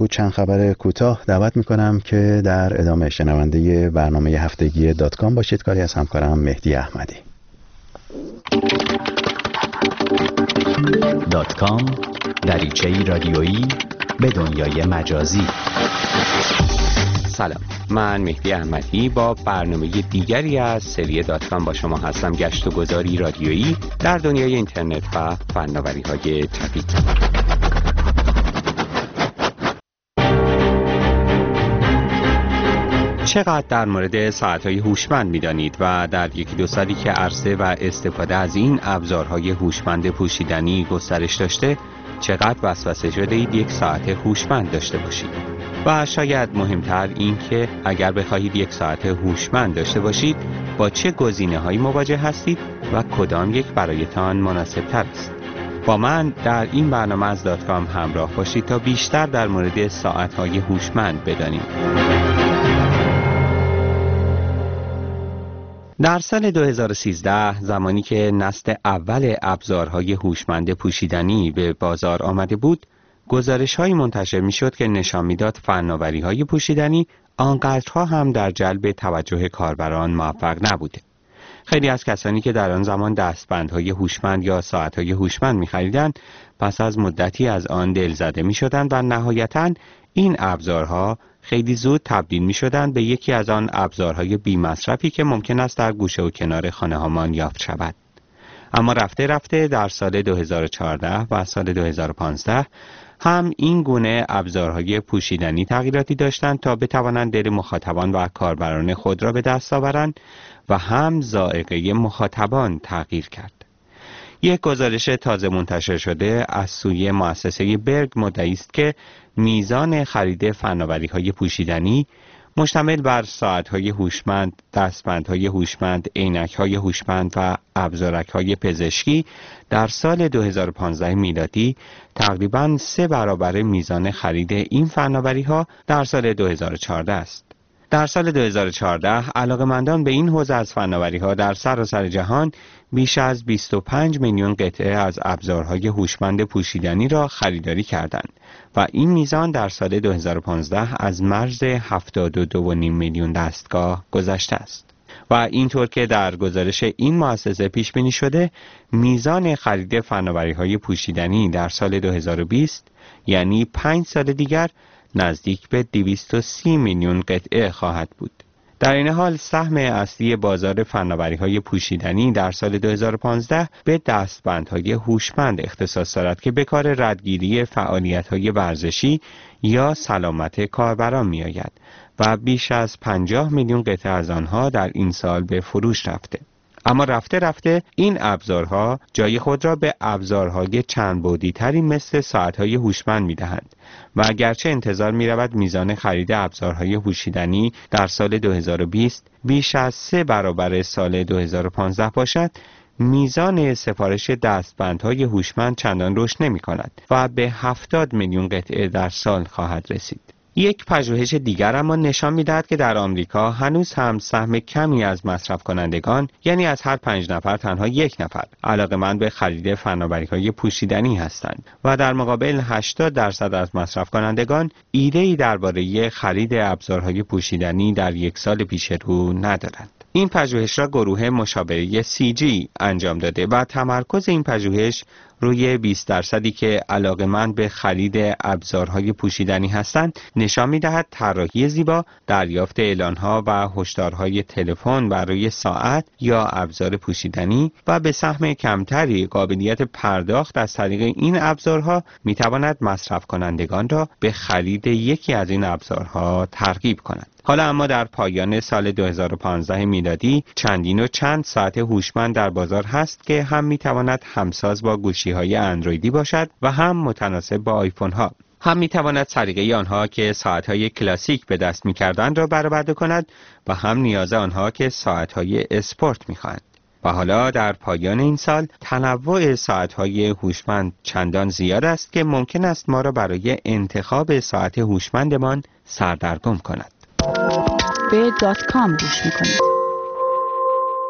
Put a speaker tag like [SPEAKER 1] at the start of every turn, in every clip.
[SPEAKER 1] بود چند خبر کوتاه. دعوت میکنم که در ادامه شنونده برنامه هفتگی .com باشید. کاری از همکارم مهدی احمدی.
[SPEAKER 2] .com دریچه‌ای رادیویی به دنیای مجازی.
[SPEAKER 3] سلام، من مهدی احمدی با برنامه دیگری از سری .com با شما هستم. گشت و گذاری رادیویی در دنیای اینترنت و فناوری‌های جدید. چقدر در مورد ساعت‌های هوشمند می‌دانید و در یکی دو سالی که عرصه و استفاده از این ابزارهای هوشمند پوشیدنی گسترش داشته، چقدر وسوسه شده اید یک ساعت هوشمند داشته باشید؟ و شاید مهمتر این که اگر بخواهید یک ساعت هوشمند داشته باشید، با چه گزینه‌هایی مواجه هستید و کدام یک برایتان مناسب‌تر است؟ با من در این برنامه از .com همراه باشید تا بیشتر در مورد ساعت‌های هوشمند بدانیم. در سال 2013 زمانی که نسل اول ابزارهای هوشمند پوشیدنی به بازار آمده بود، گزارش‌هایی منتشر می‌شد که نشان می‌داد فناوری‌های پوشیدنی آنقدرها هم در جلب توجه کاربران موفق نبوده. خیلی از کسانی که در آن زمان دستبندهای هوشمند یا ساعت‌های هوشمند می‌خریدند، پس از مدتی از آن دلزده می‌شدند و نهایتاً این ابزارها خیلی زود تبدیل می‌شدند به یکی از آن ابزارهای بی‌مصرفی که ممکن است در گوشه و کنار خانه‌هامان یافت شود. اما رفته رفته در سال 2014 و سال 2015 هم این گونه ابزارهای پوشیدنی تغییراتی داشتند تا بتوانند دل مخاطبان و کاربران خود را به دست آورند و هم ذائقه مخاطبان تغییر کرد. یک گزارش تازه منتشر شده از سوی مؤسسه برگ مدعی است که میزان خرید فناوری‌های پوشیدنی مشتمل بر ساعت‌های هوشمند، دستبندهای هوشمند، عینک‌های هوشمند و ابزارک‌های پزشکی در سال 2015 میلادی تقریباً 3 برابر میزان خرید این فناوری‌ها در سال 2014 است. در سال 2014 علاقه‌مندان به این حوزه از فناوری‌ها در سراسر جهان بیش از 25 میلیون قطعه از ابزارهای هوشمند پوشیدنی را خریداری کردند و این میزان در سال 2015 از مرز 72.5 میلیون دستگاه گذشته است. و اینطور که در گزارش این مؤسسه پیش بینی شده، میزان خرید فناوری‌های پوشیدنی در سال 2020 یعنی 5 سال دیگر نزدیک به 230 میلیون قطعه خواهد بود. در این حال سهم اصلی بازار فناوری‌های پوشیدنی در سال 2015 به دستبندهای هوشمند اختصاص دارد که به کار ردگیری فعالیت‌های ورزشی یا سلامت کاربران می‌آید و بیش از 50 میلیون قطعه از آنها در این سال به فروش رفته. اما رفته رفته این ابزارها جای خود را به ابزارهای چند بعدی تری مثل ساعت‌های هوشمند می‌دهند و اگرچه انتظار می‌رود میزان خرید ابزارهای پوشیدنی در سال 2020 بیش از 3 برابر سال 2015 باشد، میزان سفارش دستبندهای هوشمند چندان رشد نمی‌کند و به 70 میلیون قطعه در سال خواهد رسید. یک پژوهش دیگر اما نشان می‌دهد که در آمریکا هنوز هم سهم کمی از مصرف کنندگان، یعنی از هر 5 نفر تنها 1 نفر، علاقه‌مند به خرید فناوری‌های پوشیدنی هستند و در مقابل 80% از مصرف کنندگان ایده‌ای درباره خرید ابزارهای پوشیدنی در یک سال پیش رو ندارند. این پژوهش را گروه مشاوره CG انجام داده و تمرکز این پژوهش روی 20% که علاقه‌مند به خرید ابزارهای پوشیدنی هستند نشان می‌دهد طراحی زیبا، دریافت اعلان‌ها و هشدارهای تلفن برای ساعت یا ابزار پوشیدنی و به سهم کمتری قابلیت پرداخت از طریق این ابزارها می‌تواند مصرف کنندگان را به خرید یکی از این ابزارها ترغیب کند. حالا اما در پایان سال 2015 میلادی چندین و چند ساعت هوشمند در بازار هست که هم میتواند همساز با گوشی‌های اندرویدی باشد و هم متناسب با آیفون‌ها. هم میتواند سلیقه آنها که ساعت‌های کلاسیک به دست می‌کردند را برآورده کند و هم نیاز آنها که ساعت‌های اسپورت می‌خواهند. و حالا در پایان این سال تنوع ساعت‌های هوشمند چندان زیاد است که ممکن است ما را برای انتخاب ساعت هوشمندمان سردرگم کند.
[SPEAKER 4] به .com گوش میکنید.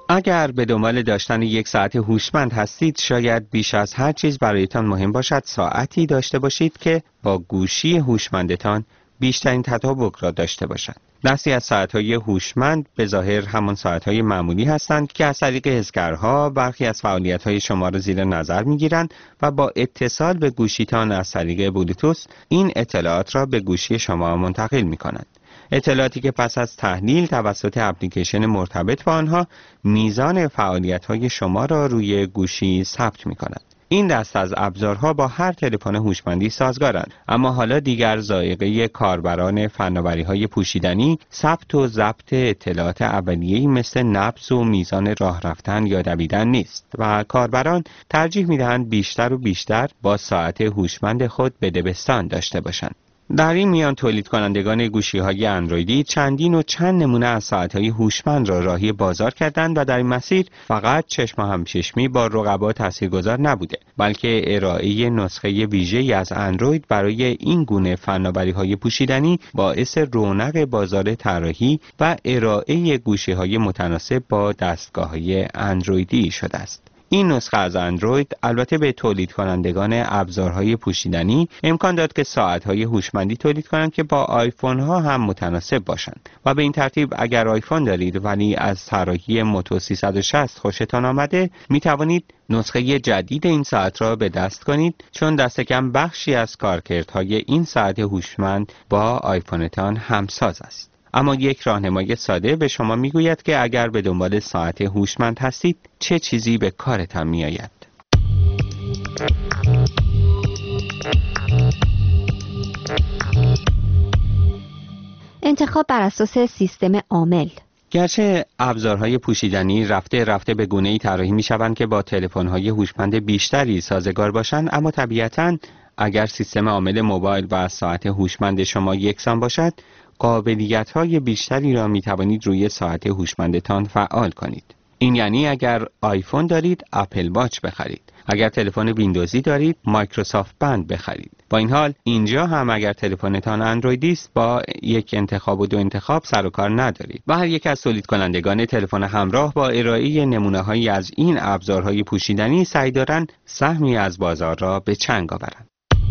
[SPEAKER 3] اگر به دنبال داشتن یک ساعت هوشمند هستید، شاید بیش از هر چیز برایتان مهم باشد ساعتی داشته باشید که با گوشی هوشمندتان بیشترین تطابق را داشته باشد. دستی از ساعت‌های هوشمند به ظاهر همان ساعت‌های معمولی هستند که از طریق حسگرها برخی از فعالیت‌های شما را زیر نظر می‌گیرند و با اتصال به گوشیتان از طریق بلوتوث این اطلاعات را به گوشی شما منتقل می‌کنند. اطلاعاتی که پس از تحلیل توسط اپلیکیشن مرتبط با آنها میزان فعالیت‌های شما را روی گوشی ثبت می‌کند. این دست از ابزارها با هر تلفن هوشمندی سازگارند، اما حالا دیگر ذائقه کاربران فناوری‌های پوشیدنی ثبت و ضبط اطلاعات اولیه‌ای مثل نبض و میزان راه رفتن یا دویدن نیست و کاربران ترجیح می‌دهند بیشتر و بیشتر با ساعت هوشمند خود بدبستان داشته باشند. در این میان تولید کنندگان گوشی‌های اندرویدی چند نمونه از ساعت‌های هوشمند را راهی بازار کردند و در این مسیر فقط چشم همچشمی با رقبا تاثیرگذار نبوده، بلکه ارائه نسخه ویژه‌ای از اندروید برای این گونه فناوری‌های پوشیدنی باعث رونق بازار طراحی و ارائه گوشی‌های متناسب با دستگاه‌های اندرویدی شده است. این نسخه از اندروید البته به تولید کنندگان ابزارهای پوشیدنی امکان داد که ساعت‌های هوشمندی تولید کنند که با آیفون ها هم متناسب باشند و به این ترتیب اگر آیفون دارید ولی از طراحی موتو 360 خوشتان آمده می توانید نسخه جدید این ساعت را به دست کنید، چون دست کم بخشی از کارکردهای این ساعت هوشمند با آیفونتان همساز است. اما یک راهنمای ساده به شما میگوید که اگر به دنبال ساعت هوشمند هستید چه چیزی به کارتان میآید.
[SPEAKER 4] انتخاب بر اساس سیستم عامل.
[SPEAKER 3] گرچه ابزارهای پوشیدنی رفته به گونه‌ای طراحی می‌شوند که با تلفن‌های هوشمند بیشتری سازگار باشند، اما طبیعتاً اگر سیستم عامل موبایل و ساعت هوشمند شما یکسان باشد، قابلیت‌های بیشتری را می‌توانید روی ساعت هوشمندتان فعال کنید. این یعنی اگر آیفون دارید، اپل واچ بخرید. اگر تلفن ویندوزی دارید، مایکروسافت بند بخرید. با این حال اینجا هم اگر تلفنتان اندرویدی است، با یک انتخاب و دو انتخاب سر و کار ندارید و هر یک از تولید کنندگان تلفن همراه با ارائه نمونه‌هایی از این ابزارهای پوشیدنی سعی دارند سهمی از بازار را به چنگ آورند.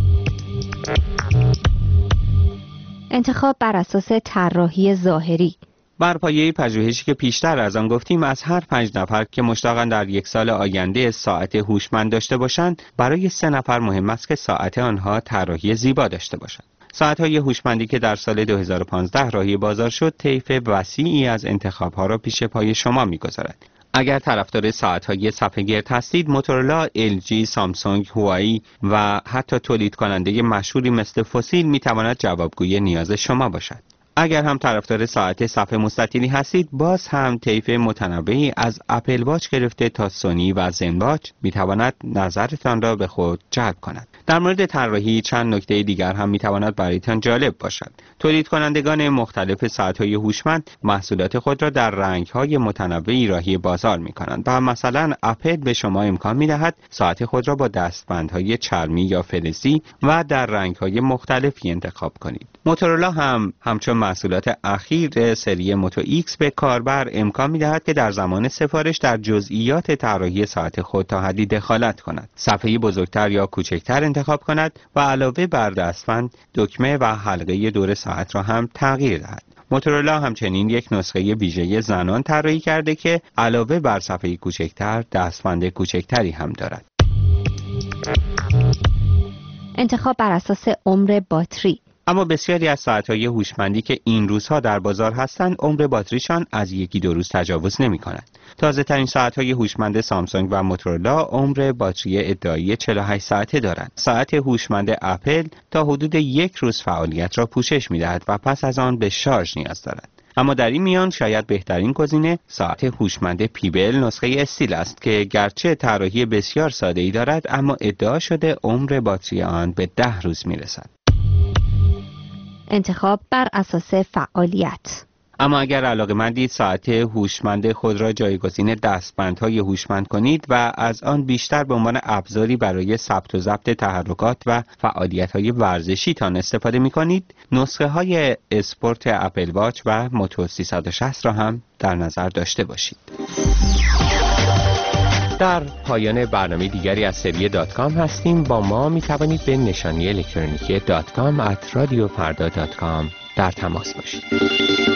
[SPEAKER 4] انتخاب بر اساس طراحی ظاهری.
[SPEAKER 3] بر پایه پژوهشی که پیشتر از آن گفتیم، از هر 5 نفر که مشتاقند در یک سال آینده ساعت هوشمند داشته باشند، برای 3 نفر مهم است که ساعت آنها طراحی زیبا داشته باشد. ساعت‌های هوشمندی که در سال 2015 راهی بازار شد، طیف وسیعی از انتخاب‌ها را پیش پای شما می‌گذارد. اگر طرفدار ساعت‌های صفحه گرد هستید، موتورولا، LG، سامسونگ، هوایی و حتی تولید کننده مشهوری مثل فسیل می‌تواند جوابگوی نیاز شما باشد. اگر هم طرفدار ساعت صفحه مستطیلی هستید، باز هم طیف متنوعی از اپل واچ گرفته تا سونی و زن واچ می‌تواند نظرتان را به خود جلب کند. در مورد طراحی چند نکته دیگر هم می‌تواند برایتان جالب باشد. تولید کنندگان مختلف ساعت‌های هوشمند محصولات خود را در رنگ‌های متنوعی راهی بازار می‌کنند و مثلا اپل به شما امکان می‌دهد ساعت خود را با دستبندهای چرمی یا فلزی و در رنگ‌های مختلفی انتخاب کنید. موتورولا هم همچون محصولات اخیر سری موتو ایکس به کاربر امکان می‌دهد که در زمان سفارش در جزئیات طراحی ساعت خود تا حدی دخالت کند، صفحه‌ای بزرگتر یا کوچکتر انتخاب کند و علاوه بر دستبند، دکمه و حلقه دور ساعت را هم تغییر دهد. موتورولا همچنین یک نسخه ویژه زنان طراحی کرده که علاوه بر صفحه کوچکتر، دستبند کوچکتری هم دارد.
[SPEAKER 4] انتخاب بر اساس عمر باتری.
[SPEAKER 3] اما بسیاری از ساعت‌های هوشمندی که این روزها در بازار هستند، عمر باتریشان از 1-2 روز تجاوز نمی‌کند. تازه‌ترین ساعت‌های هوشمند سامسونگ و موتورولا عمر باتری ادعایی 48 ساعته دارند. ساعت هوشمند اپل تا حدود 1 روز فعالیت را پوشش می‌دهد و پس از آن به شارژ نیاز دارد. اما در این میان شاید بهترین گزینه ساعت هوشمند پیبل نسخه استیل است که گرچه طراحی بسیار ساده‌ای دارد، اما ادعا شده عمر باتری آن به 10 روز می‌رسد.
[SPEAKER 4] انتخاب بر اساس فعالیت.
[SPEAKER 3] اما اگر علاقه‌مندید ساعت هوشمند خود را جایگزین دستبندهای هوشمند کنید و از آن بیشتر به عنوان ابزاری برای ثبت و ضبط تحرکات و فعالیت‌های ورزشی تان استفاده می‌کنید، نسخه‌های اسپورت اپل واچ و موتو 360 را هم در نظر داشته باشید. در پایان برنامه دیگری از سری .com هستیم. با ما می توانید به نشانی الکترونیکی .com @radiofarda.com در تماس باشید.